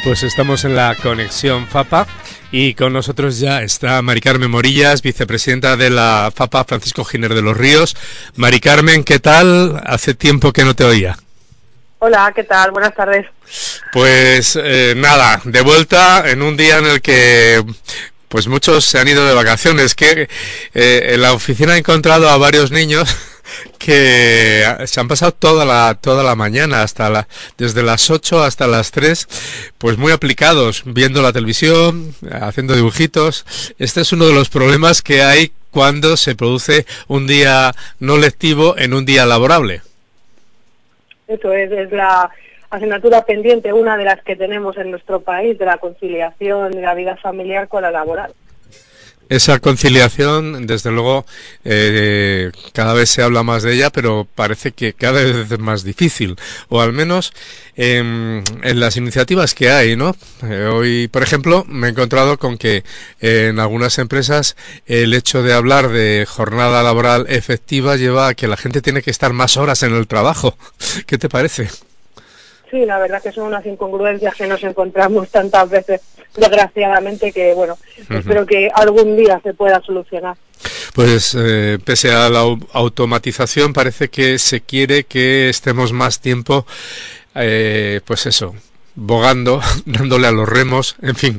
Pues estamos en la conexión FAPA y con nosotros ya está Mari Carmen Morillas, vicepresidenta de la FAPA Francisco Giner de los Ríos. Mari Carmen, ¿qué tal? Hace tiempo que no te oía. Hola, ¿qué tal? Buenas tardes. Pues nada, de vuelta en un día en el que pues muchos se han ido de vacaciones, que en la oficina he encontrado a varios niños que se han pasado toda la mañana, desde las 8 hasta las 3, pues muy aplicados, viendo la televisión, haciendo dibujitos. Este es uno de los problemas que hay cuando se produce un día no lectivo en un día laborable. Eso es la asignatura pendiente, una de las que tenemos en nuestro país, de la conciliación de la vida familiar con la laboral. Esa conciliación, desde luego, cada vez se habla más de ella, pero parece que cada vez es más difícil, o al menos en las iniciativas que hay, ¿no? Hoy, por ejemplo, me he encontrado con que en algunas empresas el hecho de hablar de jornada laboral efectiva lleva a que la gente tiene que estar más horas en el trabajo. ¿Qué te parece? Sí, la verdad que son unas incongruencias que nos encontramos tantas veces, desgraciadamente, que bueno, espero que algún día se pueda solucionar. Pues pese a la automatización parece que se quiere que estemos más tiempo, pues eso, bogando, dándole a los remos, en fin.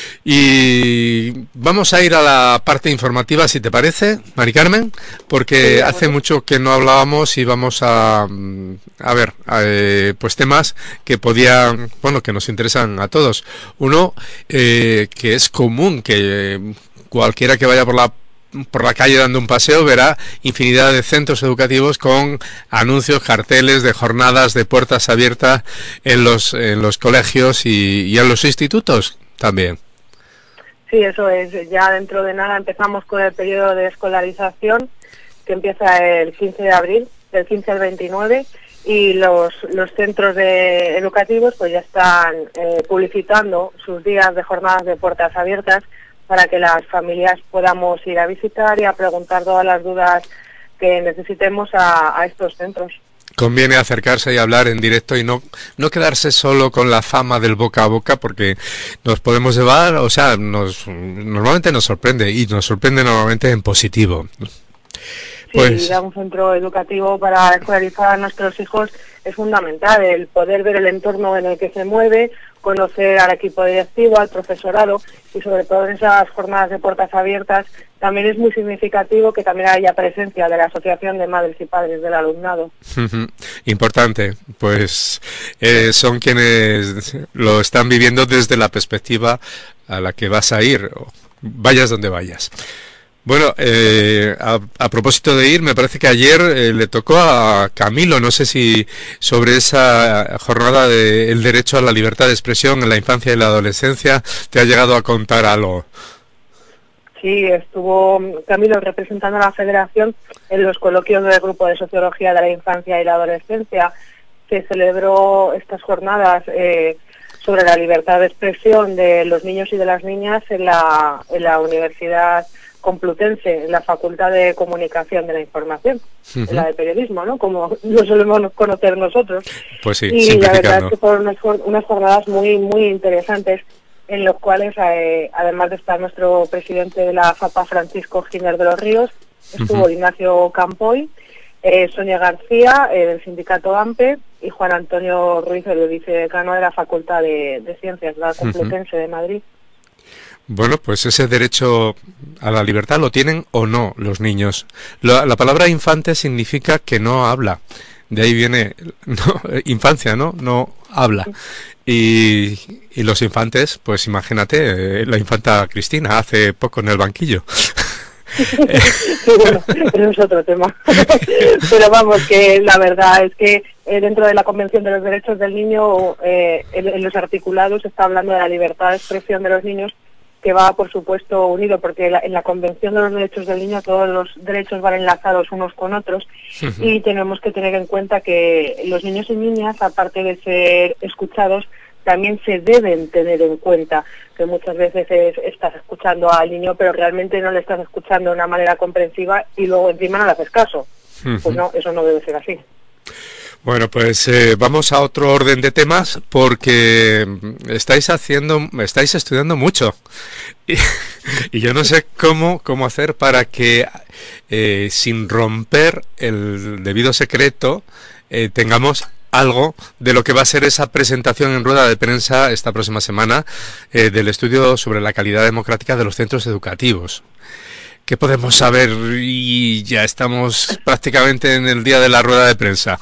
Y vamos a ir a la parte informativa, si te parece, Mari Carmen, porque hace mucho que no hablábamos y vamos a ver, pues temas que podían, bueno, que nos interesan a todos. Uno, que es común, que cualquiera que vaya por la calle dando un paseo verá infinidad de centros educativos con anuncios, carteles de jornadas de puertas abiertas en los colegios y en los institutos también. Sí, eso es. Ya dentro de nada empezamos con el periodo de escolarización, que empieza el 15 de abril, del 15 al 29, y los centros educativos pues ya están publicitando sus días de jornadas de puertas abiertas para que las familias podamos ir a visitar y a preguntar todas las dudas que necesitemos a estos centros. Conviene acercarse y hablar en directo y no quedarse solo con la fama del boca a boca, porque nos podemos llevar, o sea, normalmente nos sorprende, y nos sorprende normalmente en positivo. Sí, ir a un centro educativo para escolarizar a nuestros hijos es fundamental, el poder ver el entorno en el que se mueve, conocer al equipo directivo, al profesorado, y sobre todo en esas jornadas de puertas abiertas también es muy significativo que también haya presencia de la Asociación de Madres y Padres del Alumnado. Importante, pues son quienes lo están viviendo desde la perspectiva a la que vas a ir, vayas donde vayas. Bueno, a propósito de ir, me parece que ayer le tocó a Camilo, no sé si sobre esa jornada del derecho a la libertad de expresión en la infancia y la adolescencia te ha llegado a contar algo. Sí, estuvo Camilo representando a la Federación en los coloquios del Grupo de Sociología de la Infancia y la Adolescencia. Se celebró estas jornadas sobre la libertad de expresión de los niños y de las niñas en la Universidad Complutense, en la Facultad de Comunicación de la Información, en la de Periodismo, ¿no? Como lo solemos conocer nosotros. Pues sí, y la verdad es que fueron unas jornadas muy, muy interesantes, en los cuales, además de estar nuestro presidente de la FAPA, Francisco Giner de los Ríos, estuvo Ignacio Campoy, Sonia García, del sindicato AMPE, y Juan Antonio Ruiz, el vicedecano de la Facultad de Ciencias de la Complutense de Madrid. Bueno, pues ese derecho a la libertad lo tienen o no los niños. La palabra infante significa que no habla. De ahí viene infancia, ¿no? No habla. Y los infantes, pues imagínate, la infanta Cristina hace poco en el banquillo. Sí, bueno, eso es otro tema. Pero vamos, que la verdad es que dentro de la Convención de los Derechos del Niño, en los articulados se está hablando de la libertad de expresión de los niños, que va, por supuesto, unido, porque en la Convención de los Derechos del Niño todos los derechos van enlazados unos con otros, y tenemos que tener en cuenta que los niños y niñas, aparte de ser escuchados, también se deben tener en cuenta, que muchas veces estás escuchando al niño, pero realmente no le estás escuchando de una manera comprensiva y luego encima no le haces caso. Pues no, eso no debe ser así. Bueno, pues vamos a otro orden de temas porque estáis estudiando mucho y, y yo no sé cómo hacer para que sin romper el debido secreto tengamos algo de lo que va a ser esa presentación en rueda de prensa esta próxima semana del estudio sobre la calidad democrática de los centros educativos. ¿Qué podemos saber? Y ya estamos prácticamente en el día de la rueda de prensa.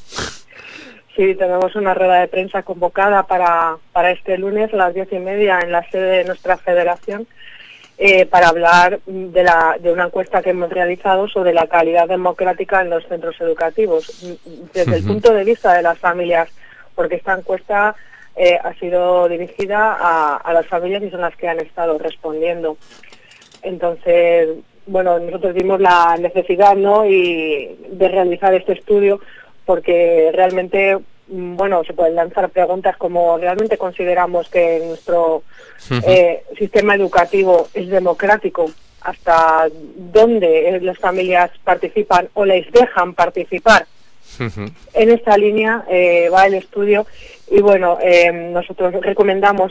Sí, tenemos una rueda de prensa convocada para este lunes a las 10:30 en la sede de nuestra federación para hablar de una encuesta que hemos realizado sobre la calidad democrática en los centros educativos, desde el punto de vista de las familias, porque esta encuesta ha sido dirigida a las familias y son las que han estado respondiendo. Entonces, bueno, nosotros vimos la necesidad, ¿no?, y de realizar este estudio porque realmente, bueno, se pueden lanzar preguntas como ¿realmente consideramos que nuestro sistema educativo es democrático? ¿Hasta dónde las familias participan o les dejan participar? En esta línea va el estudio y bueno, nosotros recomendamos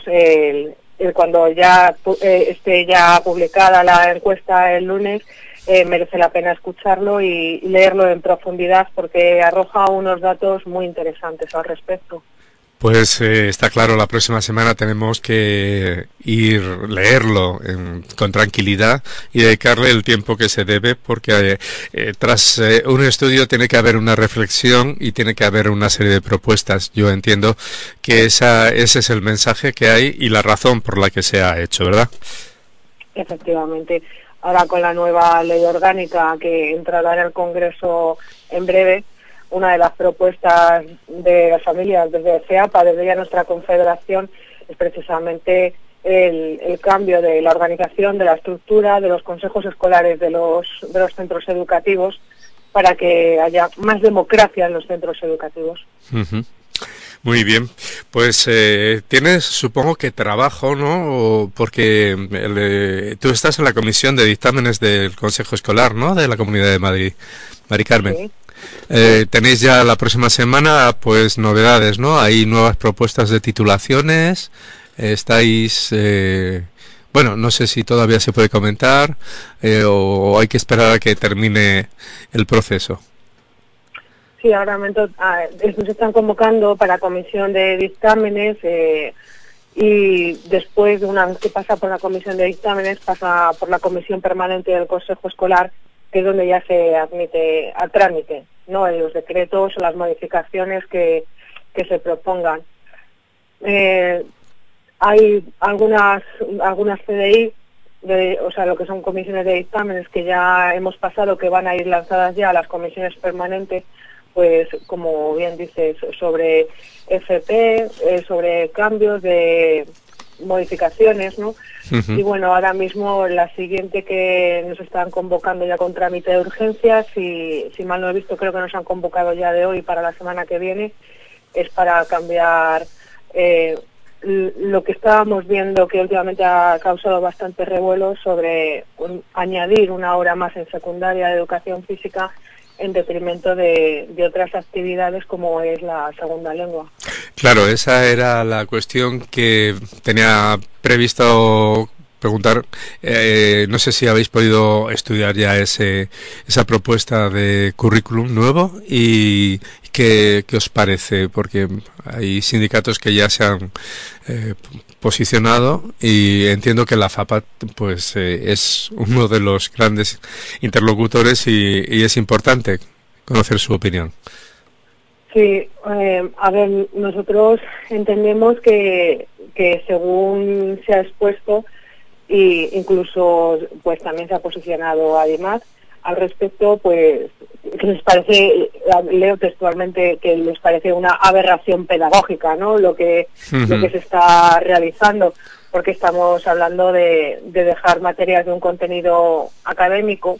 cuando ya esté ya publicada la encuesta el lunes, merece la pena escucharlo y leerlo en profundidad porque arroja unos datos muy interesantes al respecto. Pues está claro, la próxima semana tenemos que leerlo con tranquilidad y dedicarle el tiempo que se debe porque tras un estudio tiene que haber una reflexión y tiene que haber una serie de propuestas. Yo entiendo que ese es el mensaje que hay y la razón por la que se ha hecho, ¿verdad? Efectivamente. Ahora con la nueva ley orgánica que entrará en el Congreso en breve, una de las propuestas de las familias desde CEAPA, desde ya nuestra confederación, es precisamente el cambio de la organización, de la estructura, de los consejos escolares de los centros educativos para que haya más democracia en los centros educativos. Muy bien, pues tienes, supongo que trabajo, ¿no? Porque tú estás en la comisión de dictámenes del Consejo Escolar, ¿no? De la Comunidad de Madrid, Mari Carmen. Sí. Tenéis ya la próxima semana, pues novedades, ¿no? Hay nuevas propuestas de titulaciones. Estáis, bueno, no sé si todavía se puede comentar o hay que esperar a que termine el proceso. Sí, ahora se están convocando para comisión de dictámenes y después, una vez que pasa por la comisión de dictámenes, pasa por la comisión permanente del Consejo Escolar, que es donde ya se admite a trámite, ¿no?, los decretos o las modificaciones que se propongan. Hay algunas CDI, o sea, lo que son comisiones de dictámenes que ya hemos pasado, que van a ir lanzadas ya a las comisiones permanentes, pues como bien dices, sobre FP, sobre cambios de modificaciones, ¿no? Y bueno, ahora mismo la siguiente que nos están convocando ya con trámite de urgencias, si mal no he visto, creo que nos han convocado ya de hoy para la semana que viene, es para cambiar lo que estábamos viendo que últimamente ha causado bastante revuelo sobre añadir una hora más en secundaria de educación física en detrimento de otras actividades como es la segunda lengua. Claro, esa era la cuestión que tenía previsto preguntar. No sé si habéis podido estudiar ya esa propuesta de currículum nuevo y qué os parece, porque hay sindicatos que ya se han posicionado y entiendo que la FAPA pues es uno de los grandes interlocutores y es importante conocer su opinión. Sí, a ver, nosotros entendemos que según se ha expuesto e incluso pues también se ha posicionado además al respecto, pues que les parece, leo textualmente, que les parece una aberración pedagógica, ¿no?, lo que se está realizando, porque estamos hablando de dejar materias de un contenido académico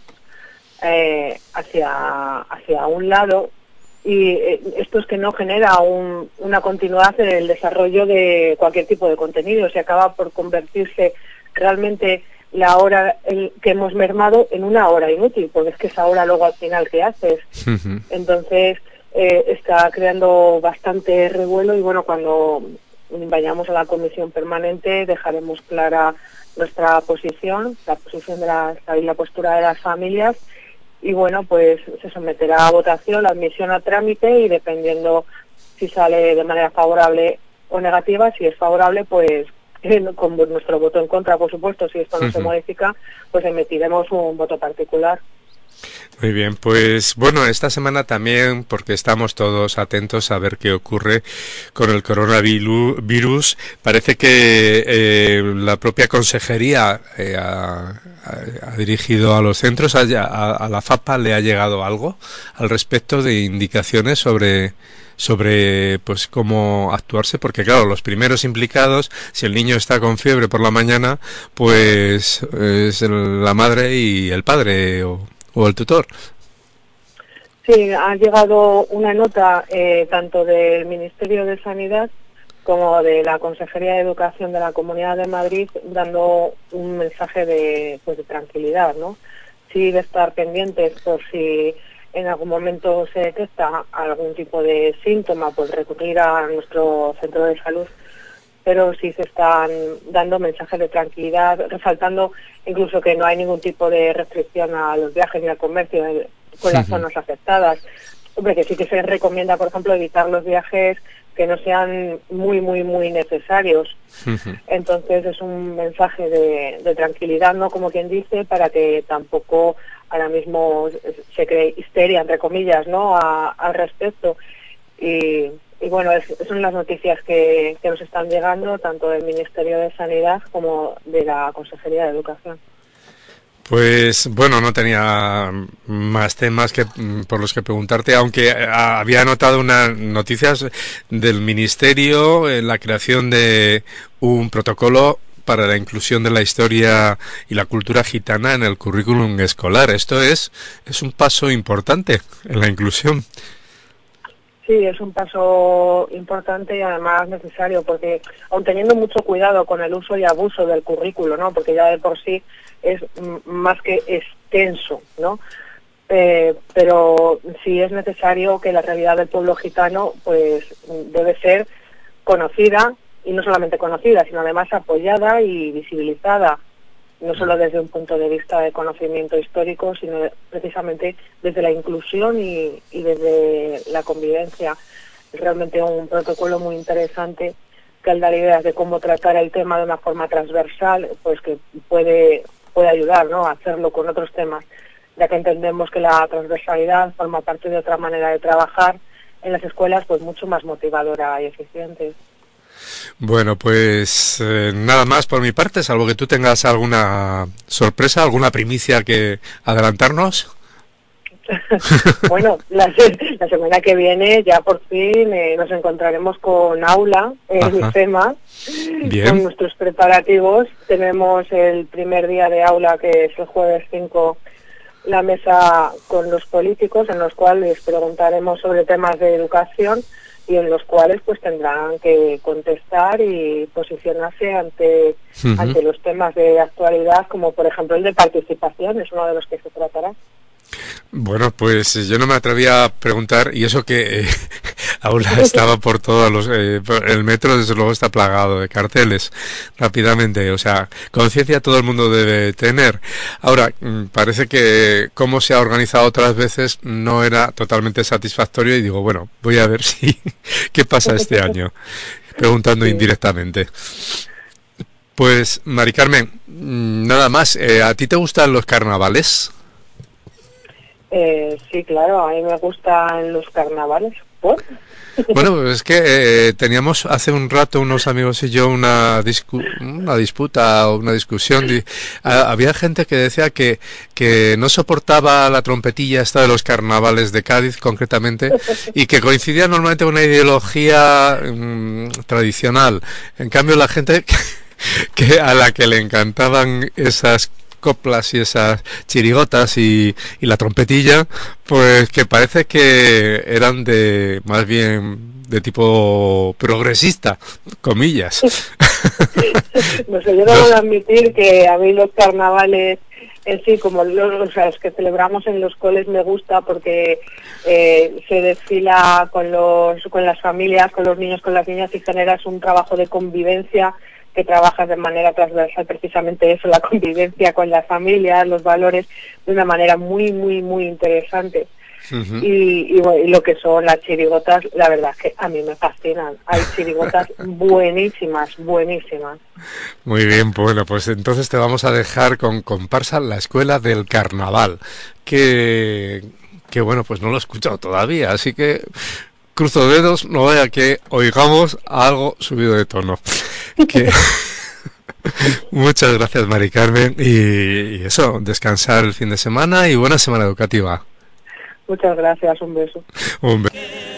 hacia un lado, y esto es que no genera una continuidad en el desarrollo de cualquier tipo de contenido, se acaba por convertirse realmente la hora que hemos mermado en una hora inútil, porque es que esa hora luego al final ¿qué haces? Entonces, está creando bastante revuelo y bueno, cuando vayamos a la comisión permanente dejaremos clara nuestra posición, la posición y la postura de las familias y bueno, pues se someterá a votación la admisión a trámite y dependiendo si sale de manera favorable o negativa, si es favorable pues con nuestro voto en contra, por supuesto, si esto no se modifica, pues emitiremos un voto particular. Muy bien, pues bueno, esta semana también, porque estamos todos atentos a ver qué ocurre con el coronavirus, parece que la propia consejería ha dirigido a los centros, a la FAPA le ha llegado algo al respecto de indicaciones sobre pues cómo actuarse, porque claro, los primeros implicados, si el niño está con fiebre por la mañana, pues es la madre y el padre o el tutor. Sí, ha llegado una nota tanto del Ministerio de Sanidad como de la Consejería de Educación de la Comunidad de Madrid dando un mensaje de tranquilidad, ¿no? Sí, de estar pendientes por si en algún momento se detecta algún tipo de síntoma, pues recurrir a nuestro centro de salud, pero sí se están dando mensajes de tranquilidad, resaltando incluso que no hay ningún tipo de restricción a los viajes ni al comercio con las zonas afectadas. Hombre, que sí que se recomienda, por ejemplo, evitar los viajes que no sean muy necesarios. Entonces es un mensaje de tranquilidad, ¿no? Como quien dice, para que tampoco ahora mismo se cree histeria, entre comillas, ¿no? Al respecto. Y bueno, son las noticias que nos están llegando, tanto del Ministerio de Sanidad como de la Consejería de Educación. Pues bueno, no tenía más temas por los que preguntarte, aunque había notado unas noticias del Ministerio en la creación de un protocolo para la inclusión de la historia y la cultura gitana en el currículum escolar. Esto es un paso importante en la inclusión. Sí, es un paso importante y además necesario, porque aun teniendo mucho cuidado con el uso y abuso del currículo, ¿no? Porque ya de por sí es más que extenso, ¿no? Pero sí es necesario que la realidad del pueblo gitano pues debe ser conocida, y no solamente conocida, sino además apoyada y visibilizada, no solo desde un punto de vista de conocimiento histórico, sino precisamente desde la inclusión y desde la convivencia. Es realmente un protocolo muy interesante que al dar ideas de cómo tratar el tema de una forma transversal, pues que puede ayudar, ¿no?, a hacerlo con otros temas, ya que entendemos que la transversalidad forma parte de otra manera de trabajar en las escuelas, pues mucho más motivadora y eficiente. Bueno, pues nada más por mi parte, salvo que tú tengas alguna sorpresa, alguna primicia que adelantarnos. Bueno, la semana que viene ya por fin nos encontraremos con aula en IFEMA. Bien. Con nuestros preparativos. Tenemos el primer día de aula, que es el jueves 5, la mesa con los políticos, en los cuales preguntaremos sobre temas de educación y en los cuales pues tendrán que contestar y posicionarse ante los temas de actualidad, como por ejemplo el de participación, es uno de los que se tratará. Bueno, pues yo no me atrevía a preguntar, y eso que aula estaba por todos los... el metro desde luego está plagado de carteles rápidamente, o sea, conciencia todo el mundo debe tener. Ahora, parece que cómo se ha organizado otras veces no era totalmente satisfactorio y digo, bueno, voy a ver qué pasa este año, preguntando indirectamente. Pues, Mari Carmen, nada más, ¿a ti te gustan los carnavales? Sí, claro, a mí me gustan los carnavales. ¿Por? Bueno, es que teníamos hace un rato unos amigos y yo una disputa o una discusión. Había gente que decía que no soportaba la trompetilla esta de los carnavales de Cádiz concretamente y que coincidía normalmente con una ideología tradicional. En cambio, la gente que a la que le encantaban esas coplas y esas chirigotas y la trompetilla, pues que parece que eran más bien de tipo progresista, comillas. No sé, yo debo admitir que a mí los carnavales sí, como los que celebramos en los coles me gusta porque se desfila con las familias, con los niños, con las niñas y generas un trabajo de convivencia que trabajas de manera transversal, precisamente eso, la convivencia con las familias, los valores, de una manera muy, muy, muy interesante. Uh-huh. Y lo que son las chirigotas, la verdad es que a mí me fascinan. Hay chirigotas buenísimas, buenísimas. Muy bien, bueno, pues entonces te vamos a dejar con comparsa La Escuela del Carnaval, que bueno, pues no lo he escuchado todavía, así que cruzo dedos, no vaya que oigamos algo subido de tono. Que... Muchas gracias, Mari Carmen, y eso, descansar el fin de semana y buena semana educativa. Muchas gracias, un beso. Un beso.